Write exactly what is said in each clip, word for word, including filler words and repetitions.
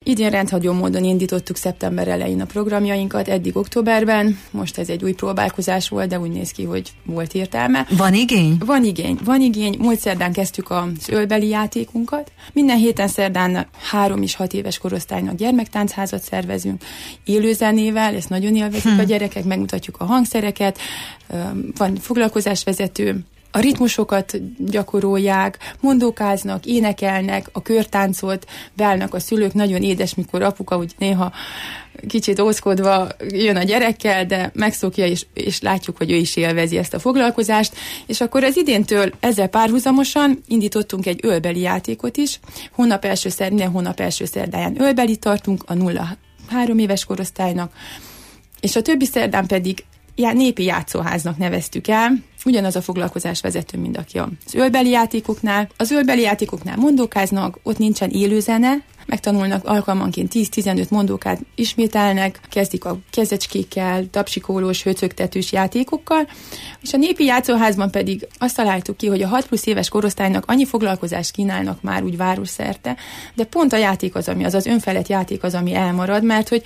Idén rendhagyó módon indítottuk szeptember elején a programjainkat, eddig októberben, most ez egy új próbálkozás volt, de úgy néz ki, hogy volt értelme. Van igény? Van igény, van igény. Múlt szerdán kezdtük az ölbeli játékunkat. Minden héten szerdán három és hat éves korosztálynak gyermektáncházat szervezünk, élőzenével, ezt nagyon élvezik hm. a gyerekek, megmutatjuk a hangszereket, van foglalkozásvezető, a ritmusokat gyakorolják, mondókáznak, énekelnek, a körtáncot beállnak a szülők, nagyon édes, mikor apuka úgy néha kicsit ózkodva jön a gyerekkel, de megszokja, és, és látjuk, hogy ő is élvezi ezt a foglalkozást, és akkor az idéntől ezzel párhuzamosan indítottunk egy ölbeli játékot is, hónap első szerd, minden hónap első szerdáján ölbeli tartunk a nulla három éves korosztálynak, és a többi szerdán pedig já, népi játszóháznak neveztük el, ugyanaz a foglalkozás vezető, mint aki az ölbeli játékoknál. Az ölbeli játékoknál mondókáznak, ott nincsen élőzene, megtanulnak alkalmanként tíz-tizenöt mondókát ismételnek, kezdik a kezecskékkel, tapsikólós, höcögtetős játékokkal, és a népi játszóházban pedig azt találtuk ki, hogy a hat plusz éves korosztálynak annyi foglalkozást kínálnak már úgy városszerte, de pont a játék az, ami az az önfelett játék az, ami elmarad, mert hogy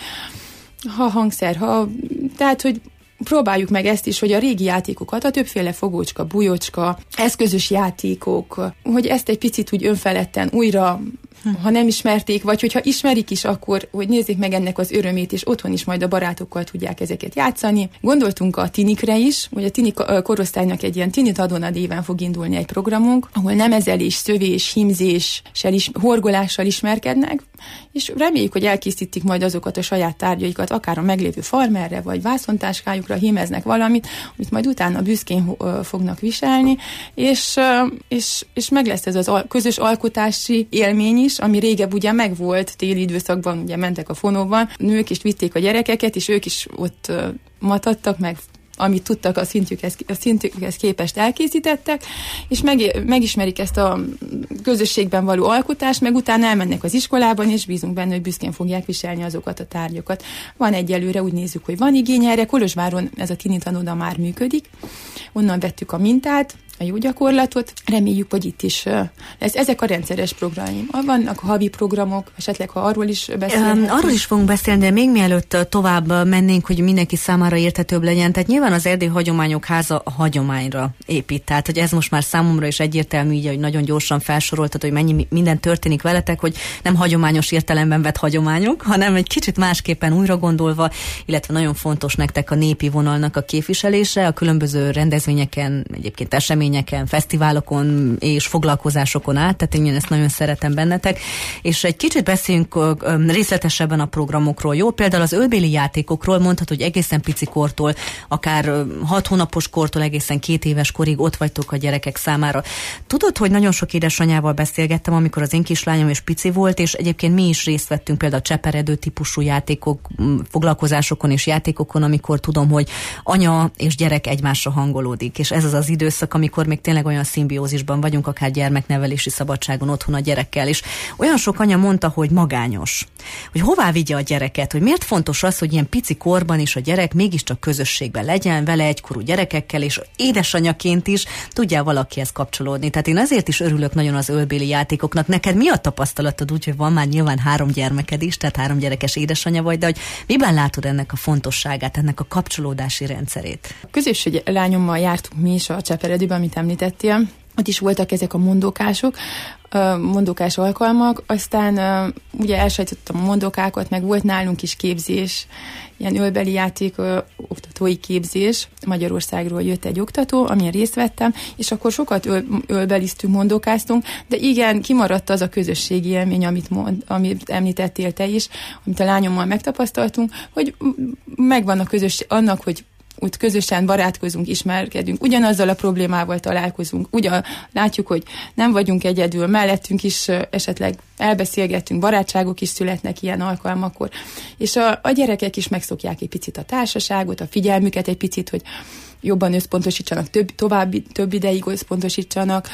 ha hangszer, ha, tehát, hogy próbáljuk meg ezt is, hogy a régi játékokat, a többféle fogócska, bujocska, eszközös játékok, hogy ezt egy picit úgy önfeledten újra, ha nem ismerték, vagy hogyha ismerik is, akkor hogy nézzék meg ennek az örömét, és otthon is majd a barátokkal tudják ezeket játszani. Gondoltunk a tinikre is, hogy a tini korosztálynak egy ilyen tini Adona néven fog indulni egy programunk, ahol nemezelés, szövés, hímzéssel is, horgolással ismerkednek, és reméljük, hogy elkészítik majd azokat a saját tárgyaikat, akár a meglévő farmerre, vagy vászontáskájukra hímeznek valamit, amit majd utána büszkén fognak viselni, és, és, és meg lesz ez az al- közös alkotási élmény is, ami régebb ugye megvolt, téli időszakban ugye mentek a fonóban, nők is vitték a gyerekeket, és ők is ott matadtak, meg amit tudtak, a szintjükhez, a szintjükhez képest elkészítettek, és meg, megismerik ezt a közösségben való alkotást, meg utána elmennek az iskolában, és bízunk benne, hogy büszkén fogják viselni azokat a tárgyakat. Van egyelőre, úgy nézzük, hogy van igény erre. Kolozsváron ez a tini tanóda már működik. Onnan vettük a mintát, a jó gyakorlatot. Reméljük, hogy itt is lesz. Ezek a rendszeres programjaim. Vannak a havi programok, esetleg ha arról is beszélünk. Arról is fogunk beszélni, de még mielőtt tovább mennénk, hogy mindenki számára érthetőbb legyen. Tehát nyilván az Erdély Hagyományok Háza a hagyományra épít. Tehát, hogy ez most már számomra is egyértelmű, így, hogy nagyon gyorsan felsoroltad, hogy mennyi minden történik veletek, hogy nem hagyományos értelemben vett hagyományok, hanem egy kicsit másképpen újra gondolva, illetve nagyon fontos nektek a népi vonalnak a képviselése, a különböző rendezvényeken, egyébként eseményeken, fesztiválokon és foglalkozásokon át, tehát én ezt nagyon szeretem bennetek, és egy kicsit beszéljünk részletesebben a programokról, jó? Például az ölbéli játékokról mondhatod, hogy egészen pici kortól, akár hat hónapos kortól egészen két éves korig ott vagytok a gyerekek számára. Tudod, hogy nagyon sok édesanyával beszélgettem, amikor az én kislányom is pici volt, és egyébként mi is részt vettünk például a cseperedő típusú játékok, foglalkozásokon és játékokon, amikor tudom, hogy anya és gyerek egymásra hangolódik, és ez az az időszak, amikor még tényleg olyan szimbiózisban vagyunk, akár gyermeknevelési szabadságon otthon a gyerekkel, és olyan sok anya mondta, hogy magányos, hogy hová vigye a gyereket, hogy miért fontos az, hogy ilyen pici korban is a gyerek mégiscsak közösségben legyen, vele egykorú gyerekekkel, és édesanyaként is tudjál valakihez kapcsolódni. Tehát én azért is örülök nagyon az ölbéli játékoknak. Neked mi a tapasztalatod, úgyhogy van már nyilván három gyermeked is, tehát három gyerekes édesanyja vagy, de hogy miben látod ennek a fontosságát, ennek a kapcsolódási rendszerét? A középső lányommal jártunk mi is a Cseperedőben, amit említettél. Ott is voltak ezek a mondókások, mondókás alkalmak, aztán ugye elsajtottam a mondókákat, meg volt nálunk is képzés, ilyen ölbeli játék, oktatói képzés. Magyarországról jött egy oktató, amilyen részt vettem, és akkor sokat öl, ölbeliztünk, mondókáztunk, de igen, kimaradt az a közösségi élmény, amit, mond, amit említettél te is, amit a lányommal megtapasztaltunk, hogy megvan a közösség annak, hogy úgy közösen barátkozunk, ismerkedünk, ugyanazzal a problémával találkozunk, ugyan látjuk, hogy nem vagyunk egyedül, mellettünk is esetleg elbeszélgetünk, barátságok is születnek ilyen alkalmakkor, és a, a gyerekek is megszokják egy picit a társaságot, a figyelmüket egy picit, hogy jobban összpontosítsanak, több, további, több ideig összpontosítsanak.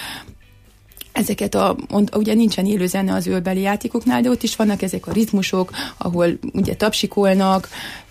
Ezeket a, ugye nincsen élő zene az ölbeli játékoknál, de ott is vannak ezek a ritmusok, ahol ugye tapsikolnak,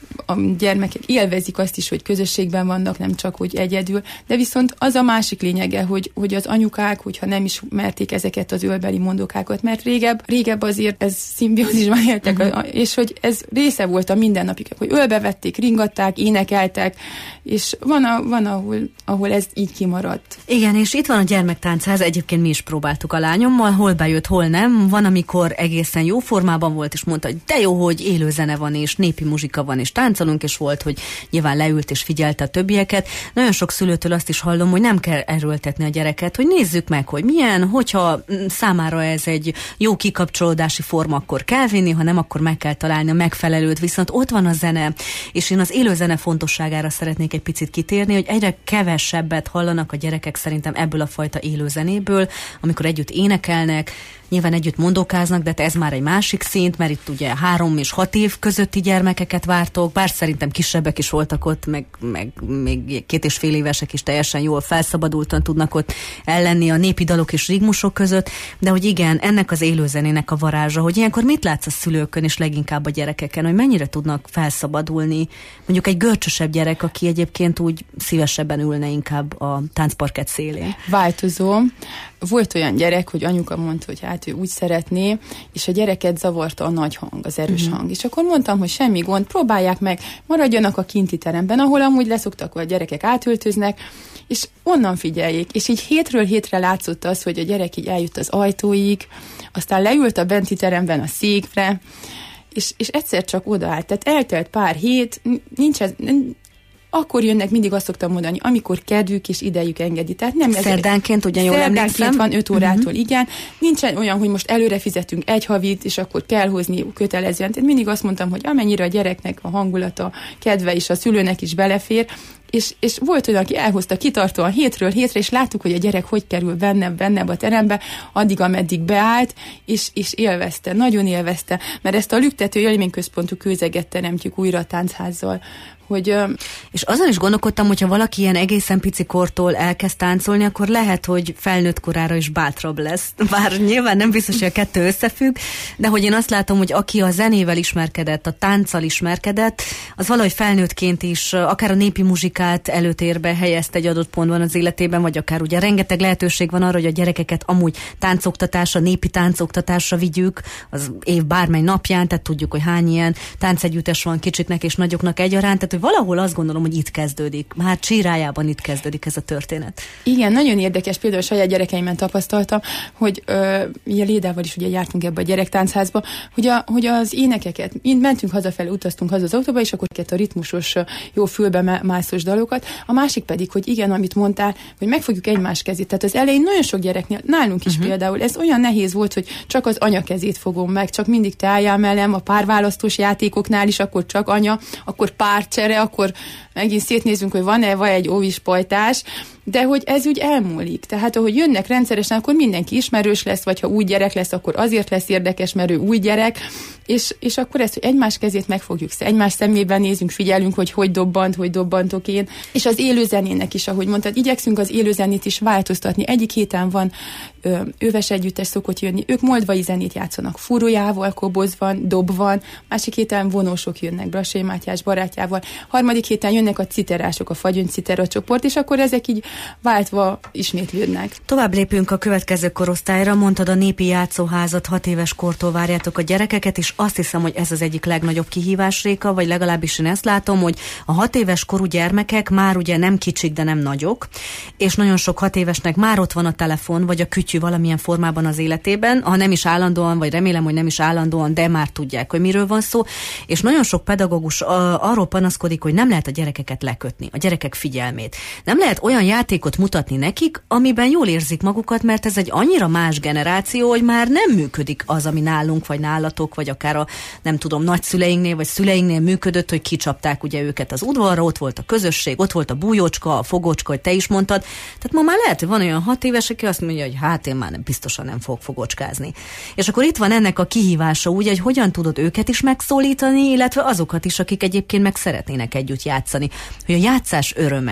a gyermekek élvezik azt is, hogy közösségben vannak, nem csak, hogy egyedül, de viszont az a másik lényege, hogy, hogy az anyukák, hogyha nem ismerték ezeket az ölbeli mondókákat, mert régebb, régebb azért ez szimbiózisban éltek, uh-huh. és hogy ez része volt a mindennapjuk, hogy ölbevették, ringatták, énekeltek, és van, a, van ahol, ahol ez így kimaradt. Igen, és itt van a gyermektánchaz, egyébként mi is próbáltuk a lányommal, hol bejött, hol nem. Van, amikor egészen jó formában volt, és mondta, hogy de jó, hogy élőzene van, és népi muzsika van, és táncolunk, és volt, hogy nyilván leült és figyelte a többieket. Nagyon sok szülőtől azt is hallom, hogy nem kell erőltetni a gyereket, hogy nézzük meg, hogy milyen, hogyha számára ez egy jó kikapcsolódási forma, akkor kell vinni, ha nem, akkor meg kell találni a megfelelőt, viszont ott van a zene, és én az élőzene fontosságára szeretnék egy picit kitérni, hogy egyre kevesebbet hallanak a gyerekek szerintem ebből a fajta élőzenéből, amikor együtt énekelnek, nyilván együtt mondókáznak, de ez már egy másik szint, mert itt ugye három és hat év közötti gyermekeket vártok, bár szerintem kisebbek is voltak ott, meg, meg még két és fél évesek is teljesen jól felszabadultan tudnak ott ellenni a népi dalok és rigmusok között, de hogy igen, ennek az élőzenének a varázsa, hogy ilyenkor mit látsz a szülőkön és leginkább a gyerekeken, hogy mennyire tudnak felszabadulni, mondjuk egy görcsösebb gyerek, aki egyébként úgy szívesebben ülne inkább a táncparkett szélén. Változó. Volt olyan gyerek, hogy anyuka mondta, hogy hát ő úgy szeretné, és a gyereket zavarta a nagy hang, az erős uh-huh. hang. És akkor mondtam, hogy semmi gond, próbálják meg, maradjanak a kinti teremben, ahol amúgy leszoktak, hogy a gyerekek átöltöznek, és onnan figyeljék. És így hétről hétre látszott az, hogy a gyerek így eljött az ajtóig, aztán leült a benti teremben a székre, és, és egyszer csak odaállt. Tehát eltelt pár hét, nincs ez... Akkor jönnek, mindig azt szoktam mondani, amikor kedvük és idejük engedi. Tehát nem szerdánként, ugye jól emlékszem. van öt órától, uh-huh. igen. Nincsen olyan, hogy most előre fizetünk egy havit, és akkor kell hozni kötelezően. Tehát mindig azt mondtam, hogy amennyire a gyereknek a hangulata, kedve és a szülőnek is belefér, és, és volt olyan, aki elhozta kitartóan hétről hétre, és láttuk, hogy a gyerek hogy kerül bennebb, bennebb a terembe, addig, ameddig beállt, és, és élvezte, nagyon élvezte, mert ezt a lüktető élményközpontú kőzeget teremtjük újra a táncházzal. Hogy, és azon is gondolkodtam, hogyha valaki ilyen egészen pici kortól elkezd táncolni, akkor lehet, hogy felnőtt korára is bátrabb lesz. Bár nyilván nem biztos, hogy a kettő összefügg, de hogy én azt látom, hogy aki a zenével ismerkedett, a tánccal ismerkedett, az valahogy felnőttként is akár a népi muzsikát előtérbe helyezte egy adott pontban az életében, vagy akár ugye rengeteg lehetőség van arra, hogy a gyerekeket amúgy táncoktatásra, népi táncoktatásra vigyük az év bármely napján, tehát tudjuk, hogy hány ilyen táncegyüttes van kicsiknek és nagyoknak egyaránt, tehát valahol azt gondolom, hogy itt kezdődik. Már Csírájában itt kezdődik ez a történet. Igen, nagyon érdekes, például a saját gyerekeimen tapasztaltam, hogy ö, ugye Lédával is ugye jártunk ebbe a gyerektáncházba, hogy, a, hogy az énekeket, mentünk hazafelé, utaztunk haza az autóba, és akkor a ritmusos, jó fülbe mászós dalokat. A másik pedig, hogy igen, amit mondtál, hogy megfogjuk egymás kezét. Tehát az elején nagyon sok gyereknél, nálunk is uh-huh. például, ez olyan nehéz volt, hogy csak az anya kezét fogom meg, csak mindig te álljál mellem, a párválasztós játékoknál is, akkor csak anya, akkor párcsere, akkor megint szétnézünk, hogy van-e vagy egy óvis pajtás, de hogy ez úgy elmúlik. Tehát, ahogy jönnek rendszeresen, akkor mindenki ismerős lesz, vagy ha új gyerek lesz, akkor azért lesz érdekes, mert ő új gyerek, és, és akkor ezt, hogy egymás kezét megfogjuk, egymás szemében nézünk, figyelünk, hogy hogy dobbant, hogy dobbantok én. És az élőzenének is, ahogy mondtad, igyekszünk az élőzenét is változtatni. Egyik héten van ö, öves együttes szokott jönni, ők moldvai zenét játszanak, fúrójával, koboz van, dob van, másik héten vonósok jönnek, Brassai Mátyás barátjával, harmadik héten jönnek a citerások, a fagyöncitera csoport, és akkor ezek így váltva ismétlődnek. Tovább lépünk a következő korosztályra, mondtad a népi játszóházat, hat éves kortól várjátok a gyerekeket, és azt hiszem, hogy ez az egyik legnagyobb kihívás, Réka, vagy legalábbis én ezt látom, hogy a hat éves korú gyermekek már ugye nem kicsik, de nem nagyok, és nagyon sok hat évesnek már ott van a telefon, vagy a kütyű valamilyen formában az életében, ha nem is állandóan, vagy remélem, hogy nem is állandóan, de már tudják, hogy miről van szó, és nagyon sok pedagógus arról panaszkodik, hogy nem lehet a gyerekeket lekötni, a gyerekek figyelmét. Nem lehet olyan játékot mutatni nekik, amiben jól érzik magukat, mert ez egy annyira más generáció, hogy már nem működik az, ami nálunk, vagy nálatok, vagy akár a, nem tudom, nagyszüleinknél, vagy szüleinknél működött, hogy kicsapták ugye őket az udvarra, ott volt a közösség, ott volt a bújócska, a fogocska, hogy te is mondtad. Tehát ma már lehet, hogy van olyan hat éves, aki azt mondja, hogy hát én már nem, biztosan nem fogok fogocskázni. És akkor itt van ennek a kihívása, úgy, hogy hogyan tudod őket is megszólítani, illetve azokat is, akik egyébként meg szeretnének együtt játszani. Hogy a játszás öröme.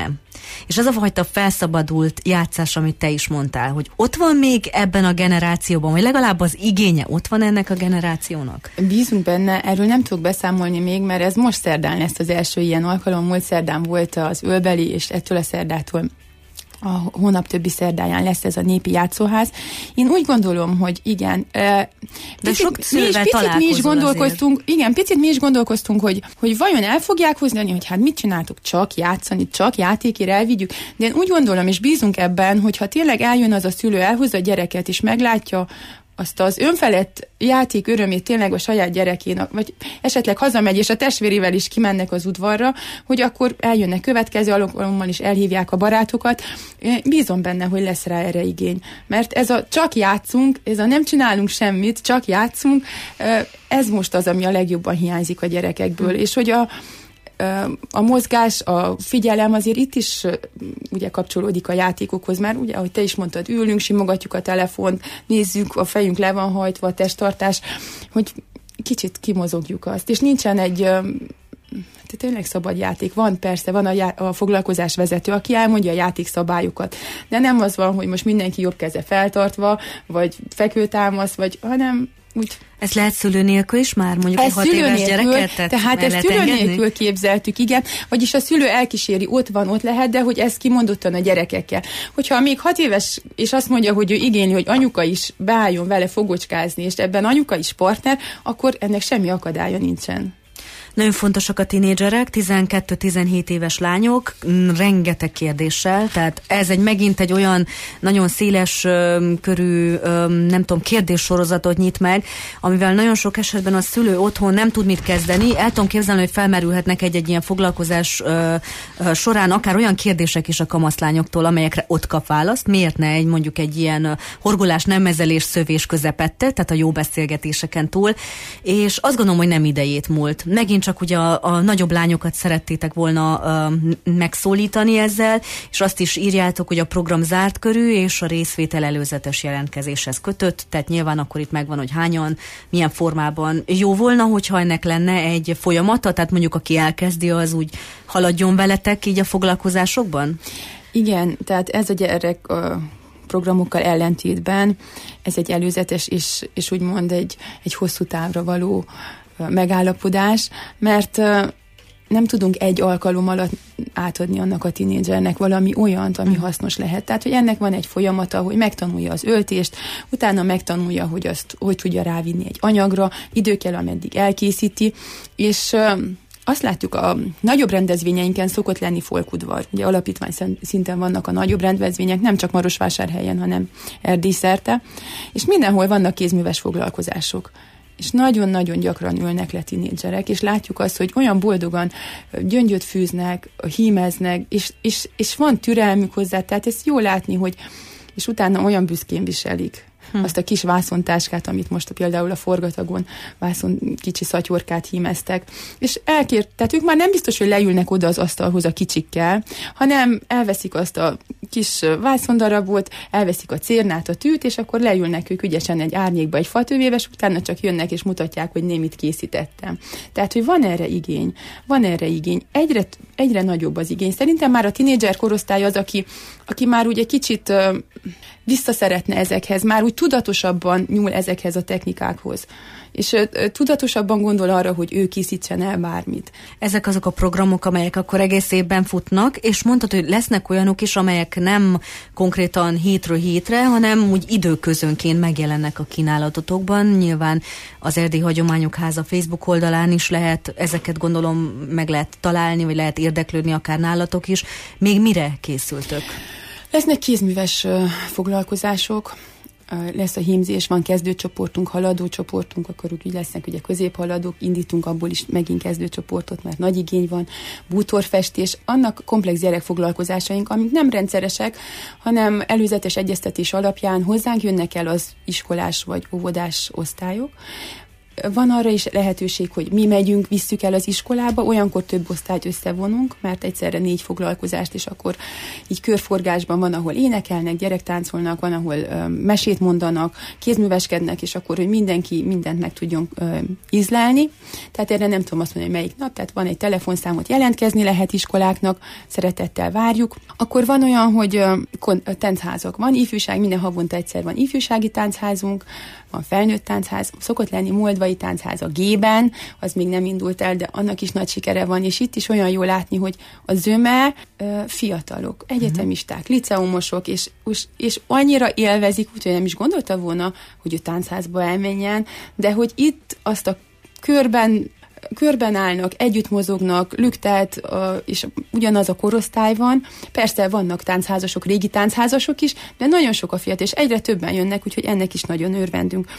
És ez a fajta felszabadult játszás, amit te is mondtál, hogy ott van még ebben a generációban, vagy legalább az igénye ott van ennek a generációnak? Bízunk benne, erről nem tudok beszámolni még, mert ez most szerdán lesz az első ilyen alkalom, múlt szerdán volt az ölbeli, és ettől a szerdától a hónap többi szerdáján lesz ez a népi játszóház. Én úgy gondolom, hogy igen, de picit, sok mi is, picit mi is gondolkoztunk, azért. igen, picit mi is gondolkoztunk, hogy, hogy vajon el fogják hozni, hogy hát mit csináltuk, csak játszani, csak játékért elvigyük, de én úgy gondolom, és bízunk ebben, hogy ha tényleg eljön az a szülő, elhozza a gyereket, és meglátja azt az önfelett játék örömét tényleg a saját gyerekének, vagy esetleg hazamegy, és a testvérével is kimennek az udvarra, hogy akkor eljönnek következő alkalommal is, elhívják a barátokat. Bízom benne, hogy lesz rá erre igény. Mert ez a csak játszunk, ez a nem csinálunk semmit, csak játszunk, ez most az, ami a legjobban hiányzik a gyerekekből. Mm. És hogy a a mozgás, a figyelem azért itt is ugye kapcsolódik a játékokhoz, mert ugye, ahogy te is mondtad, ülünk, simogatjuk a telefont, nézzük, a fejünk le van hajtva, a testtartás, hogy kicsit kimozogjuk azt. És nincsen egy tehát tényleg szabad játék. Van persze, van a, já- a foglalkozás vezető, aki elmondja a játékszabályokat, de nem az van, hogy most mindenki jobb keze feltartva, vagy fekvőtámasz, vagy, hanem úgy. Ez lehet szülő nélkül is már, mondjuk egy hat éves gyereket? Tehát, tehát ezt szülő nélkül képzeltük, igen. Vagyis a szülő elkíséri, ott van, ott lehet, de hogy ez kimondottan a gyerekekkel. Hogyha még hat éves, és azt mondja, hogy ő igényli, hogy anyuka is beálljon vele fogocskázni, és ebben anyuka is partner, akkor ennek semmi akadálya nincsen. Nagyon fontosak a tinédzserek, tizenkettő-tizenhét éves lányok, rengeteg kérdéssel, tehát ez egy megint egy olyan nagyon széles ö, körű, ö, nem tudom, kérdéssorozatot nyit meg, amivel nagyon sok esetben a szülő otthon nem tud mit kezdeni. El tudom képzelni, hogy felmerülhetnek egy-egy ilyen foglalkozás ö, ö, során akár olyan kérdések is a kamaszlányoktól, amelyekre ott kap választ. Miért ne egy mondjuk egy ilyen horgolás, nemmezelés, szövés közepette, tehát a jó beszélgetéseken túl, és azt gondolom, hogy nem idejét múlt. Megint csak ugye a, a nagyobb lányokat szerettétek volna uh, megszólítani ezzel, és azt is írjátok, hogy a program zárt körű, és a részvétel előzetes jelentkezéshez kötött, tehát nyilván akkor itt megvan, hogy hányan, milyen formában. Jó volna, hogyha ennek lenne egy folyamata, tehát mondjuk aki elkezdi, az úgy haladjon veletek így a foglalkozásokban? Igen, tehát ez a gyerek a programokkal ellentétben, ez egy előzetes és, és úgymond egy, egy hosszú távra való megállapodás, mert nem tudunk egy alkalom alatt átadni annak a tinédzsernek valami olyant, ami hasznos lehet. Tehát, hogy ennek van egy folyamata, hogy megtanulja az öltést, utána megtanulja, hogy azt hogy tudja rávinni egy anyagra, idő kell, ameddig elkészíti, és azt látjuk, a nagyobb rendezvényeinken szokott lenni folkudvar. Ugye alapítvány szinten vannak a nagyobb rendezvények, nem csak Marosvásárhelyen, hanem Erdély szerte, és mindenhol vannak kézműves foglalkozások. És nagyon-nagyon gyakran ülnek le tinédzserek, és látjuk azt, hogy olyan boldogan gyöngyöt fűznek, hímeznek, és, és, és van türelmük hozzá, tehát ezt jó látni, hogy és utána olyan büszkén viselik hm. azt a kis vászontáskát, amit most például a Forgatagon vászon kicsi szatyorkát hímeztek, és elkért, tehát ők már nem biztos, hogy leülnek oda az asztalhoz a kicsikkel, hanem elveszik azt a kis vászondarabot, elveszik a cérnát, a tűt, és akkor leülnek ők ügyesen egy árnyékba, egy fatövébe, és utána csak jönnek és mutatják, hogy némit készítettem. Tehát, hogy van erre igény, van erre igény. Egyre, egyre nagyobb az igény. Szerintem már a tinédzser korosztály az, aki, aki már úgy egy kicsit uh, vissza szeretne ezekhez, már úgy tudatosabban nyúl ezekhez a technikákhoz. És uh, tudatosabban gondol arra, hogy ő készítsen el bármit. Ezek azok a programok, amelyek akkor egész évben futnak, és mondtad, hogy lesznek olyanok is, amelyek nem konkrétan hétről hétre, hanem úgy időközönként megjelennek a kínálatotokban. Nyilván az Erdély Hagyományok Háza Facebook oldalán is lehet, ezeket gondolom meg lehet találni, vagy lehet érdeklődni akár nálatok is. Még mire készültök? Lesznek kézműves uh, foglalkozások, uh, lesz a hímzés, van kezdőcsoportunk, haladócsoportunk, akkor úgy lesznek ugye középhaladók, indítunk abból is megint kezdőcsoportot, mert nagy igény van, bútorfestés, annak komplex gyerekfoglalkozásaink, amik nem rendszeresek, hanem előzetes egyeztetés alapján hozzánk jönnek el az iskolás vagy óvodás osztályok, Van arra is lehetőség, hogy mi megyünk, visszük el az iskolába, olyankor több osztályt összevonunk, mert egyszerre négy foglalkozást, és akkor így körforgásban van, ahol énekelnek, gyerektáncolnak, van, ahol ö, mesét mondanak, kézműveskednek, és akkor, hogy mindenki mindent meg tudjon ö, ízlelni. Tehát erre nem tudom azt mondani, hogy melyik nap, tehát van egy telefonszámot, jelentkezni lehet iskoláknak, szeretettel várjuk. Akkor van olyan, hogy ö, táncházak van, ifjúság, minden havonta egyszer van ifjúsági táncházunk, van felnőtt táncház, szokott lenni moldvai táncház a G-ben, az még nem indult el, de annak is nagy sikere van, és itt is olyan jó látni, hogy a zöme ö, fiatalok, egyetemisták, liceumosok, és, és, és annyira élvezik, úgyhogy nem is gondolta volna, hogy ő táncházba elmenjen, de hogy itt azt a körben körben állnak, együtt mozognak, lüktelt, és ugyanaz a korosztály van. Persze vannak táncházasok, régi táncházasok is, de nagyon sok a fiatal, és egyre többen jönnek, úgyhogy ennek is nagyon örvendünk.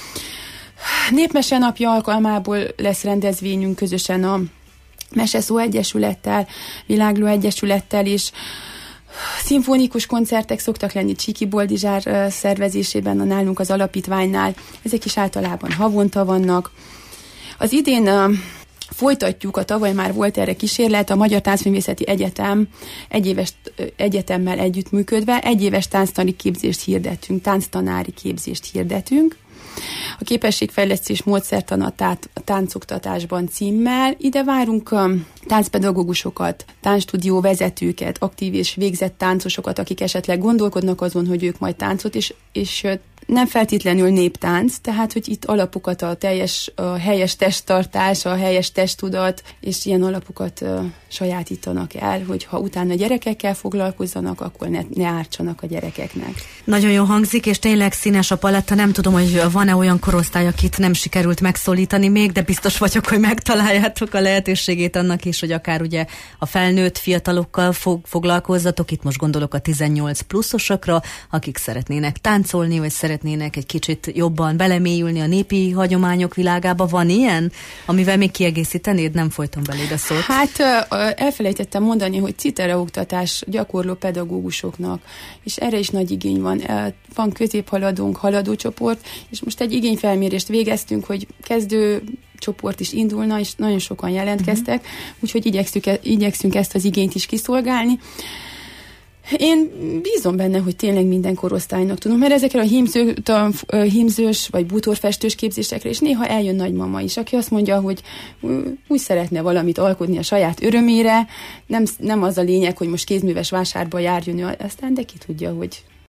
Népmese napja alkalmából lesz rendezvényünk közösen a Meseszó Egyesülettel, Világló Egyesülettel is. Szimfonikus koncertek szoktak lenni Csíki Boldizsár szervezésében, a nálunk az alapítványnál. Ezek is általában havonta vannak. Az idén folytatjuk, a tavaly már volt erre kísérlet, a Magyar Táncművészeti Egyetem egyéves egyetemmel együttműködve egyéves tánctani képzést hirdetünk, tánctanári képzést hirdetünk. A képességfejlesztés módszertana a táncoktatásban címmel. Ide várunk um, táncpedagógusokat, táncstudió vezetőket, aktív és végzett táncosokat, akik esetleg gondolkodnak azon, hogy ők majd táncot, és, és nem feltétlenül néptánc, tehát, hogy itt alapokat a teljes, a helyes testtartás, a helyes testtudat, és ilyen alapokat uh, sajátítanak el, hogy ha utána gyerekekkel foglalkozzanak, akkor ne, ne ártsanak a gyerekeknek. Nagyon jó hangzik, és tényleg színes a paletta. Nem tudom, hogy van-e olyan korosztály, akit nem sikerült megszólítani még, de biztos vagyok, hogy megtaláljátok a lehetőségét annak is, hogy akár ugye a felnőtt fiatalokkal fog, foglalkozzatok. Itt most gondolok a tizennyolc pluszosokra, akik szeretnének táncolni, vagy szeretnének egy kicsit jobban belemélyülni a népi hagyományok világába. Van ilyen, amivel még kiegészítenéd? Nem folytom beléd a szót. Hát elfelejtettem mondani, hogy citeraoktatás gyakorló pedagógusoknak, és erre is nagy igény van. Van középhaladónk, haladócsoport, és most egy igényfelmérést végeztünk, hogy kezdő csoport is indulna, és nagyon sokan jelentkeztek, uh-huh. úgyhogy igyekszünk, igyekszünk ezt az igényt is kiszolgálni. Én bízom benne, hogy tényleg minden korosztálynak tudom, mert ezekre a, hímző, a hímzős vagy bútorfestős képzésekre, és néha eljön nagymama is, aki azt mondja, hogy úgy szeretne valamit alkotni a saját örömére, nem, nem az a lényeg, hogy most kézműves vásárba járjon, aztán de ki tudja, hogy